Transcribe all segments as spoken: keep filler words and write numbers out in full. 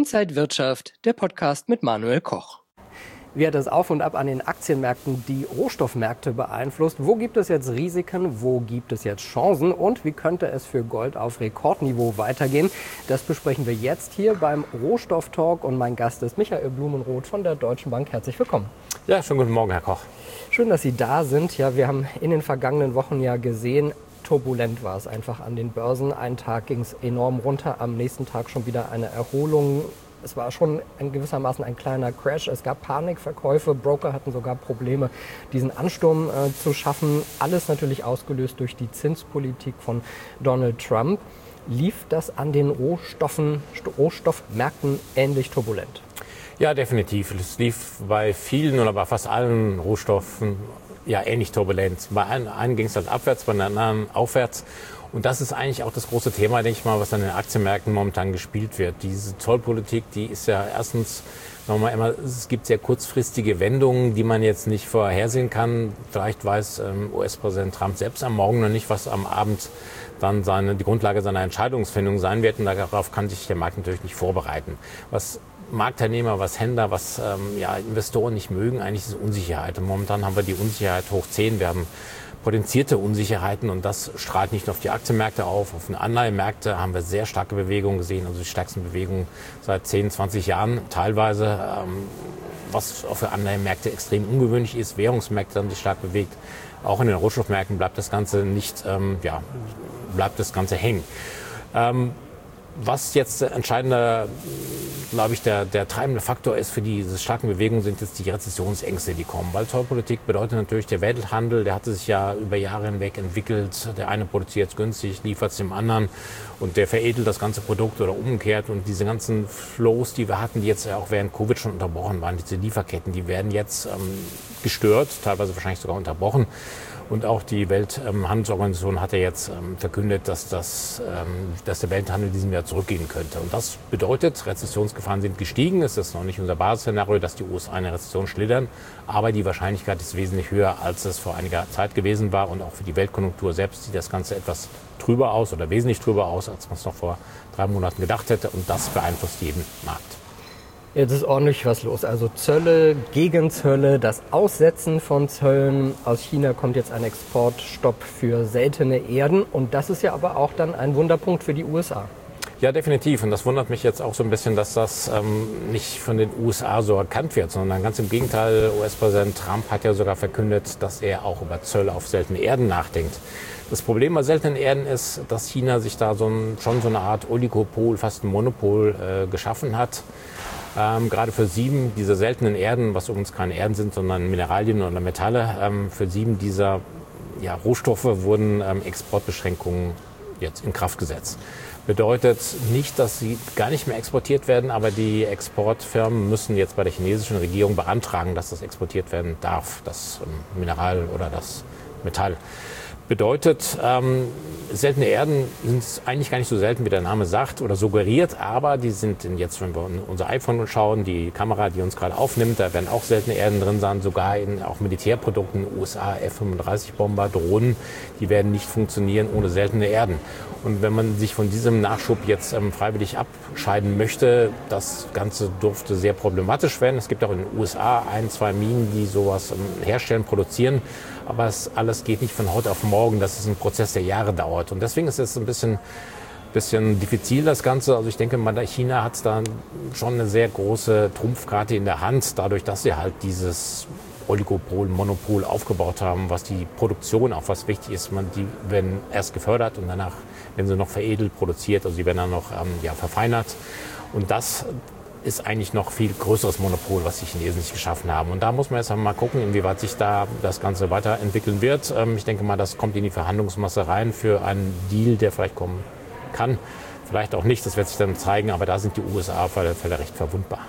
Inside Wirtschaft, der Podcast mit Manuel Koch. Wie hat das Auf und Ab an den Aktienmärkten die Rohstoffmärkte beeinflusst? Wo gibt es jetzt Risiken? Wo gibt es jetzt Chancen? Und wie könnte es für Gold auf Rekordniveau weitergehen? Das besprechen wir jetzt hier beim Rohstofftalk. Und mein Gast ist Michael Blumenroth von der Deutschen Bank. Herzlich willkommen. Ja, schönen guten Morgen, Herr Koch. Schön, dass Sie da sind. Ja, wir haben in den vergangenen Wochen ja gesehen, turbulent war es einfach an den Börsen. Einen Tag ging es enorm runter, am nächsten Tag schon wieder eine Erholung. Es war schon in gewissermaßen ein kleiner Crash. Es gab Panikverkäufe. Broker hatten sogar Probleme, diesen Ansturm äh, zu schaffen. Alles natürlich ausgelöst durch die Zinspolitik von Donald Trump. Lief das an den Rohstoffen, Rohstoffmärkten ähnlich turbulent? Ja, definitiv. Es lief bei vielen oder bei fast allen Rohstoffen ja ähnlich turbulent. Bei einem, einem ging es halt abwärts, bei den anderen aufwärts. Und das ist eigentlich auch das große Thema, denke ich mal, was an den Aktienmärkten momentan gespielt wird. Diese Zollpolitik, die ist ja erstens nochmal immer, es gibt sehr kurzfristige Wendungen, die man jetzt nicht vorhersehen kann. Vielleicht weiß ähm, U S-Präsident Trump selbst am Morgen noch nicht, was am Abend dann seine, die Grundlage seiner Entscheidungsfindung sein wird. Und darauf kann sich der Markt natürlich nicht vorbereiten. Was Marktteilnehmer, was Händler, was ähm, ja, Investoren nicht mögen, eigentlich ist Unsicherheit. Und momentan haben wir die Unsicherheit hoch zehn. Wir haben potenzierte Unsicherheiten und das strahlt nicht nur auf die Aktienmärkte auf, auf den Anleihenmärkte haben wir sehr starke Bewegungen gesehen, also die stärksten Bewegungen seit zehn, zwanzig Jahren teilweise, ähm, was auch für Anleihenmärkte extrem ungewöhnlich ist. Währungsmärkte haben sich stark bewegt. Auch in den Rohstoffmärkten bleibt das Ganze nicht, ähm, ja, bleibt das Ganze hängen. Ähm, Was jetzt entscheidender, glaube ich, der, der treibende Faktor ist für diese starken Bewegungen, sind jetzt die Rezessionsängste, die kommen. Weil Zollpolitik bedeutet natürlich, der Welthandel, der hatte sich ja über Jahre hinweg entwickelt. Der eine produziert es günstig, liefert es dem anderen und der veredelt das ganze Produkt oder umgekehrt. Und diese ganzen Flows, die wir hatten, die jetzt ja auch während Covid schon unterbrochen waren, diese Lieferketten, die werden jetzt ähm, gestört, teilweise wahrscheinlich sogar unterbrochen. Und auch die Welthandelsorganisation ähm, hat ja jetzt ähm, verkündet, dass, das, ähm, dass der Welthandel diesem Jahr zurückgehen könnte. Und das bedeutet, Rezessionsgefahren sind gestiegen. Es ist noch nicht unser Basisszenario, dass die U S A in eine Rezession schlittern. Aber die Wahrscheinlichkeit ist wesentlich höher, als es vor einiger Zeit gewesen war. Und auch für die Weltkonjunktur selbst sieht das Ganze etwas trüber aus oder wesentlich trüber aus, als man es noch vor drei Monaten gedacht hätte. Und das beeinflusst jeden Markt. Jetzt ist ordentlich was los. Also Zölle, Gegenzölle, das Aussetzen von Zöllen. Aus China kommt jetzt ein Exportstopp für seltene Erden. Und das ist ja aber auch dann ein Wunderpunkt für die U S A. Ja, definitiv. Und das wundert mich jetzt auch so ein bisschen, dass das ähm, nicht von den U S A so erkannt wird, sondern ganz im Gegenteil. U S-Präsident Trump hat ja sogar verkündet, dass er auch über Zölle auf seltene Erden nachdenkt. Das Problem bei seltenen Erden ist, dass China sich da so ein, schon so eine Art Oligopol, fast ein Monopol äh, geschaffen hat. Ähm, gerade für sieben dieser seltenen Erden, was übrigens keine Erden sind, sondern Mineralien oder Metalle, ähm, für sieben dieser ja, Rohstoffe wurden ähm, Exportbeschränkungen jetzt in Kraft gesetzt. Bedeutet nicht, dass sie gar nicht mehr exportiert werden, aber die Exportfirmen müssen jetzt bei der chinesischen Regierung beantragen, dass das exportiert werden darf, das ähm, Mineral oder das Metall. Bedeutet, ähm, seltene Erden sind eigentlich gar nicht so selten, wie der Name sagt oder suggeriert, aber die sind jetzt, wenn wir unser iPhone schauen, die Kamera, die uns gerade aufnimmt, da werden auch seltene Erden drin sein, sogar in auch Militärprodukten, U S A F fünfunddreißig Bomber, Drohnen, die werden nicht funktionieren ohne seltene Erden. Und wenn man sich von diesem Nachschub jetzt ähm, freiwillig abscheiden möchte, das Ganze dürfte sehr problematisch werden. Es gibt auch in den U S A ein, zwei Minen, die sowas ähm, herstellen, produzieren. Aber es alles geht nicht von heute auf morgen. Das ist ein Prozess, der Jahre dauert. Und deswegen ist es ein bisschen, bisschen diffizil, das Ganze. Also ich denke mal, China hat da schon eine sehr große Trumpfkarte in der Hand, dadurch, dass sie halt dieses Oligopol, Monopol aufgebaut haben, was die Produktion, auch was wichtig ist, man, die werden erst gefördert und danach werden sie noch veredelt, produziert, also die werden dann noch ähm, ja, verfeinert. Und das ist eigentlich noch viel größeres Monopol, was die Chinesen sich geschaffen haben. Und da muss man jetzt mal gucken, inwieweit sich da das Ganze weiterentwickeln wird. Ähm, ich denke mal, das kommt in die Verhandlungsmasse rein für einen Deal, der vielleicht kommen kann. Vielleicht auch nicht, das wird sich dann zeigen, aber da sind die U S A auf alle Fälle recht verwundbar.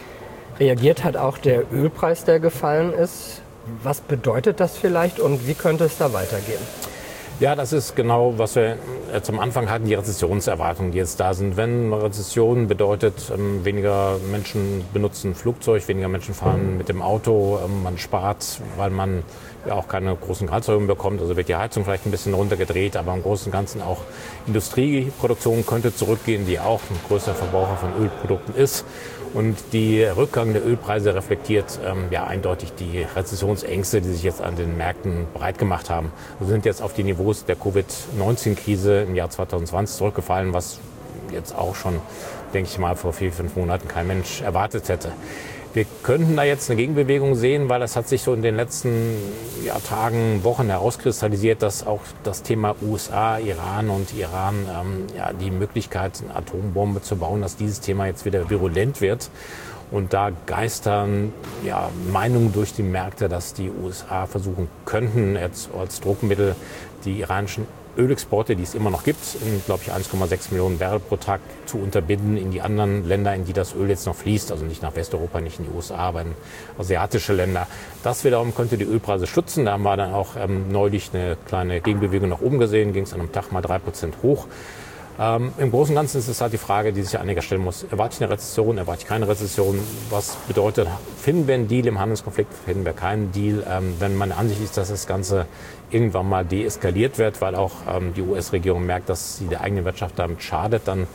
Reagiert hat auch der Ölpreis, der gefallen ist. Was bedeutet das vielleicht und wie könnte es da weitergehen? Ja, das ist genau, was wir zum Anfang hatten, die Rezessionserwartungen, die jetzt da sind. Wenn Rezession bedeutet, ähm, weniger Menschen benutzen Flugzeug, weniger Menschen fahren mit dem Auto, ähm, man spart, weil man ja auch keine großen Gehaltserhöhungen bekommt. Also wird die Heizung vielleicht ein bisschen runtergedreht, aber im Großen und Ganzen auch Industrieproduktion könnte zurückgehen, die auch ein größer Verbraucher von Ölprodukten ist. Und die Rückgang der Ölpreise reflektiert ähm, ja eindeutig die Rezessionsängste, die sich jetzt an den Märkten breit gemacht haben. Wir sind jetzt auf die Niveaus der Covid neunzehn Krise im Jahr zwanzig zwanzig zurückgefallen, was jetzt auch schon, denke ich mal, vor vier, fünf Monaten kein Mensch erwartet hätte. Wir könnten da jetzt eine Gegenbewegung sehen, weil es hat sich so in den letzten ja, Tagen, Wochen herauskristallisiert, dass auch das Thema U S A, Iran und Iran, ähm, ja, die Möglichkeit, eine Atombombe zu bauen, dass dieses Thema jetzt wieder virulent wird. Und da geistern ja, Meinungen durch die Märkte, dass die U S A versuchen könnten, jetzt als Druckmittel die iranischen Ölexporte, die es immer noch gibt, in, glaube ich, eins Komma sechs Millionen Barrel pro Tag zu unterbinden in die anderen Länder, in die das Öl jetzt noch fließt. Also nicht nach Westeuropa, nicht in die U S A, aber in asiatische Länder. Das wiederum könnte die Ölpreise stützen. Da haben wir dann auch ähm, neulich eine kleine Gegenbewegung nach oben gesehen, ging es an einem Tag mal drei Prozent hoch. Ähm, Im Großen und Ganzen ist es halt die Frage, die sich ja einiger stellen muss. Erwarte ich eine Rezession, erwarte ich keine Rezession? Was bedeutet, finden wir einen Deal im Handelskonflikt, finden wir keinen Deal? Ähm, wenn meine Ansicht ist, dass das Ganze irgendwann mal deeskaliert wird, weil auch ähm, die U S-Regierung merkt, dass sie der eigenen Wirtschaft damit schadet, dann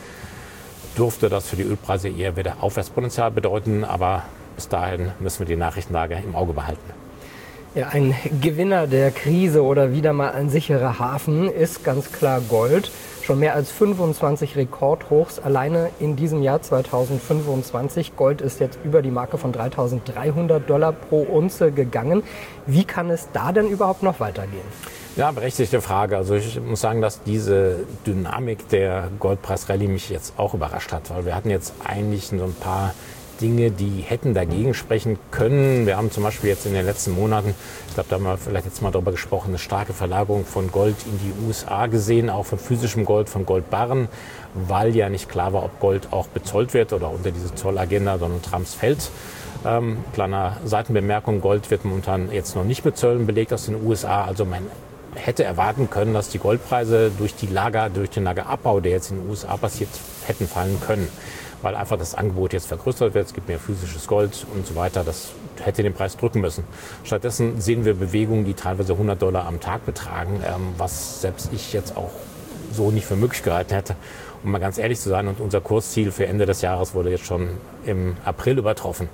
dürfte das für die Ölpreise eher wieder Aufwärtspotenzial bedeuten. Aber bis dahin müssen wir die Nachrichtenlage im Auge behalten. Ja, ein Gewinner der Krise oder wieder mal ein sicherer Hafen ist ganz klar Gold. Schon mehr als fünfundzwanzig Rekordhochs alleine in diesem Jahr zweitausendfünfundzwanzig. Gold ist jetzt über die Marke von dreitausenddreihundert Dollar pro Unze gegangen. Wie kann es da denn überhaupt noch weitergehen? Ja, berechtigte Frage. Also ich muss sagen, dass diese Dynamik der Goldpreis-Rallye mich jetzt auch überrascht hat, weil wir hatten jetzt eigentlich so ein paar Dinge, die hätten dagegen sprechen können. Wir haben zum Beispiel jetzt in den letzten Monaten, ich glaube, da haben wir vielleicht jetzt mal darüber gesprochen, eine starke Verlagerung von Gold in die U S A gesehen, auch von physischem Gold, von Goldbarren, weil ja nicht klar war, ob Gold auch bezollt wird oder unter diese Zollagenda Donald Trumps fällt. Ähm, kleiner Seitenbemerkung, Gold wird momentan jetzt noch nicht mit Zöllen belegt aus den U S A, also man hätte erwarten können, dass die Goldpreise durch die Lager, durch den Lagerabbau, der jetzt in den U S A passiert, hätten fallen können, weil einfach das Angebot jetzt vergrößert wird, es gibt mehr physisches Gold und so weiter, das hätte den Preis drücken müssen. Stattdessen sehen wir Bewegungen, die teilweise hundert Dollar am Tag betragen, ähm, was selbst ich jetzt auch so nicht für möglich gehalten hätte, um mal ganz ehrlich zu sein. Und unser Kursziel für Ende des Jahres wurde jetzt schon im April übertroffen.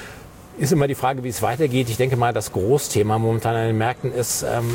Ist immer die Frage, wie es weitergeht. Ich denke mal, das Großthema momentan an den Märkten ist, ähm,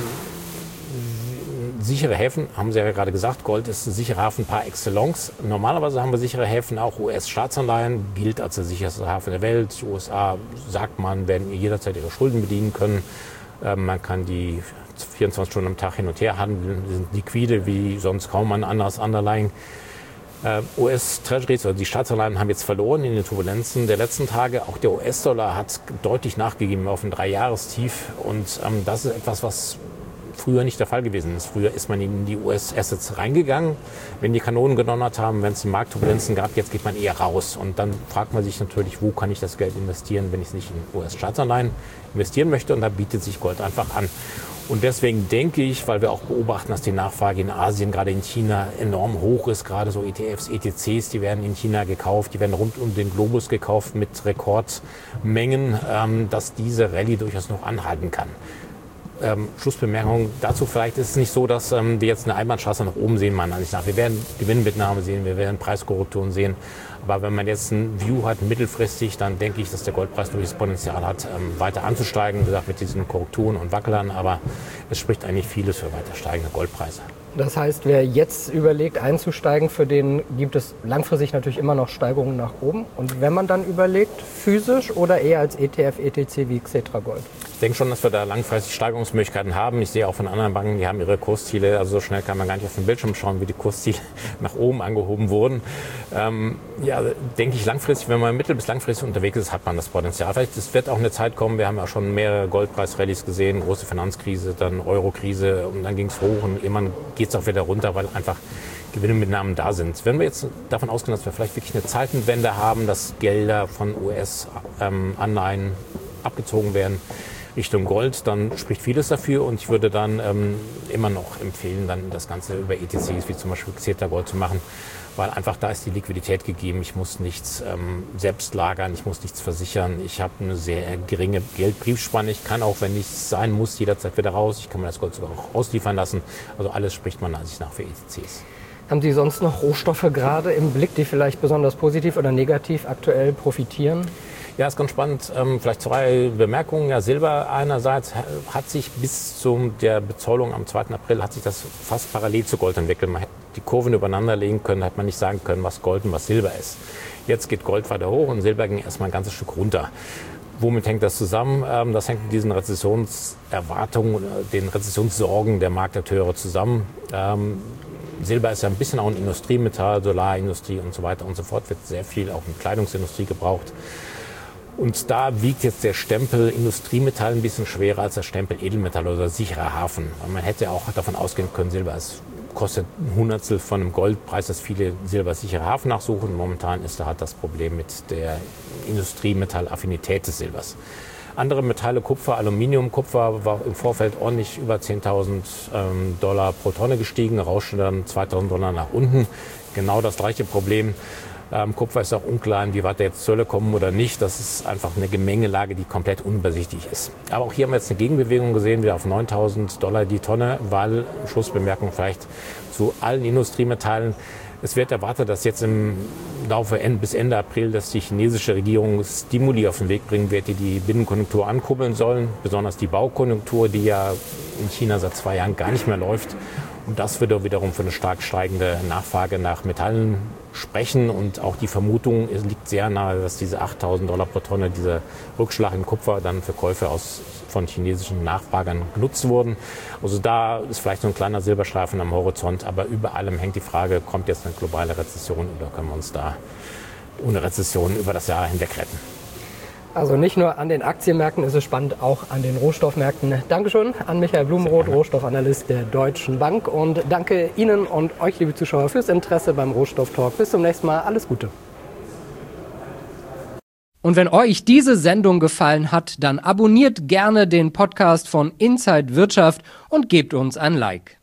sichere Häfen, haben Sie ja gerade gesagt, Gold ist ein sicherer Hafen par excellence. Normalerweise haben wir sichere Häfen, auch U S-Staatsanleihen, gilt als der sicherste Hafen der Welt. Die U S A, sagt man, werden jederzeit ihre Schulden bedienen können. Ähm, man kann die vierundzwanzig Stunden am Tag hin und her handeln, sind liquide wie sonst kaum ein anderes Underlying. Äh, U S-Treasuries, also die Staatsanleihen, haben jetzt verloren in den Turbulenzen der letzten Tage. Auch der U S-Dollar hat deutlich nachgegeben auf ein Dreijahrestief. Und ähm, das ist etwas, was früher nicht der Fall gewesen ist. Früher ist man in die U S-Assets reingegangen, wenn die Kanonen gedonnert haben, wenn es Marktturbulenzen gab. Jetzt geht man eher raus. Und dann fragt man sich natürlich, wo kann ich das Geld investieren, wenn ich es nicht in U S-Staatsanleihen investieren möchte. Und da bietet sich Gold einfach an. Und deswegen denke ich, weil wir auch beobachten, dass die Nachfrage in Asien, gerade in China, enorm hoch ist. Gerade so E T Fs, E T Cs, die werden in China gekauft, die werden rund um den Globus gekauft mit Rekordmengen, ähm, dass diese Rallye durchaus noch anhalten kann. Ähm, Schlussbemerkung dazu, vielleicht ist es nicht so, dass ähm, wir jetzt eine Einbahnstraße nach oben sehen, meiner Ansicht nach. Wir werden Gewinnmitnahme sehen, wir werden Preiskorrekturen sehen. Aber wenn man jetzt ein View hat, mittelfristig, dann denke ich, dass der Goldpreis durchaus Potenzial hat, ähm, weiter anzusteigen. Wie gesagt, mit diesen Korrekturen und Wackelern. Aber es spricht eigentlich vieles für weiter steigende Goldpreise. Das heißt, wer jetzt überlegt einzusteigen, für den gibt es langfristig natürlich immer noch Steigerungen nach oben. Und wenn man dann überlegt, physisch oder eher als E T F, E T C wie Xetra Gold? Ich denke schon, dass wir da langfristig Steigerungsmöglichkeiten haben. Ich sehe auch von anderen Banken, die haben ihre Kursziele, also so schnell kann man gar nicht auf den Bildschirm schauen, wie die Kursziele nach oben angehoben wurden. Ähm, ja, denke ich langfristig, wenn man mittel- bis langfristig unterwegs ist, hat man das Potenzial. Vielleicht es wird auch eine Zeit kommen, wir haben ja schon mehrere Goldpreis-Rallyes gesehen, große Finanzkrise, dann Euro-Krise und dann ging es hoch und irgendwann geht es auch wieder runter, weil einfach Gewinnmitnahmen da sind. Wenn wir jetzt davon ausgehen, dass wir vielleicht wirklich eine Zeitenwende haben, dass Gelder von U S-Anleihen abgezogen werden, Richtung Gold, dann spricht vieles dafür und ich würde dann ähm, immer noch empfehlen, dann das Ganze über E T Cs wie zum Beispiel Xetra Gold zu machen, weil einfach da ist die Liquidität gegeben. Ich muss nichts ähm, selbst lagern, ich muss nichts versichern. Ich habe eine sehr geringe Geldbriefspanne. Ich kann auch, wenn nichts sein muss, jederzeit wieder raus. Ich kann mir das Gold sogar auch ausliefern lassen. Also alles spricht man sich nach für E T Cs. Haben Sie sonst noch Rohstoffe gerade im Blick, die vielleicht besonders positiv oder negativ aktuell profitieren? Ja, ist ganz spannend. Ähm, vielleicht zwei Bemerkungen. Ja, Silber einerseits hat sich bis zu der Bezollung am zweiten April hat sich das fast parallel zu Gold entwickelt. Man hätte die Kurven übereinander legen können, hat man nicht sagen können, was Gold und was Silber ist. Jetzt geht Gold weiter hoch und Silber ging erstmal ein ganzes Stück runter. Womit hängt das zusammen? Ähm, das hängt mit diesen Rezessionserwartungen, den Rezessionssorgen der Marktakteure zusammen. Ähm, Silber ist ja ein bisschen auch ein Industriemetall, Solarindustrie und so weiter und so fort, wird sehr viel auch in der Kleidungsindustrie gebraucht. Und da wiegt jetzt der Stempel Industriemetall ein bisschen schwerer als der Stempel Edelmetall oder sicherer Hafen. Man hätte auch davon ausgehen können, Silber ist, kostet ein Hundertstel von einem Goldpreis, dass viele silbersichere Hafen nachsuchen. Momentan ist da halt das Problem mit der Industriemetallaffinität des Silbers. Andere Metalle, Kupfer, Aluminium, Kupfer war im Vorfeld ordentlich über zehntausend ähm, Dollar pro Tonne gestiegen, rauschte dann zweitausend Dollar nach unten. Genau das gleiche Problem. Ähm, Kupfer ist auch unklar, inwieweit da jetzt Zölle kommen oder nicht. Das ist einfach eine Gemengelage, die komplett unübersichtlich ist. Aber auch hier haben wir jetzt eine Gegenbewegung gesehen, wieder auf neuntausend Dollar die Tonne, weil, Schlussbemerkung vielleicht zu allen Industriemetallen, es wird erwartet, dass jetzt im Laufe bis Ende April, dass die chinesische Regierung Stimuli auf den Weg bringen wird, die die Binnenkonjunktur ankurbeln sollen, besonders die Baukonjunktur, die ja in China seit zwei Jahren gar nicht mehr läuft. Und das würde wiederum für eine stark steigende Nachfrage nach Metallen sprechen. Und auch die Vermutung liegt sehr nahe, dass diese achttausend Dollar pro Tonne, dieser Rückschlag im Kupfer, dann für Käufe aus, von chinesischen Nachfragern genutzt wurden. Also da ist vielleicht so ein kleiner Silberstreifen am Horizont. Aber über allem hängt die Frage, kommt jetzt eine globale Rezession oder können wir uns da ohne Rezession über das Jahr hinweg retten? Also nicht nur an den Aktienmärkten ist es spannend, auch an den Rohstoffmärkten. Dankeschön an Michael Blumenroth, Rohstoffanalyst der Deutschen Bank. Und danke Ihnen und euch, liebe Zuschauer, fürs Interesse beim Rohstofftalk. Bis zum nächsten Mal. Alles Gute. Und wenn euch diese Sendung gefallen hat, dann abonniert gerne den Podcast von Inside Wirtschaft und gebt uns ein Like.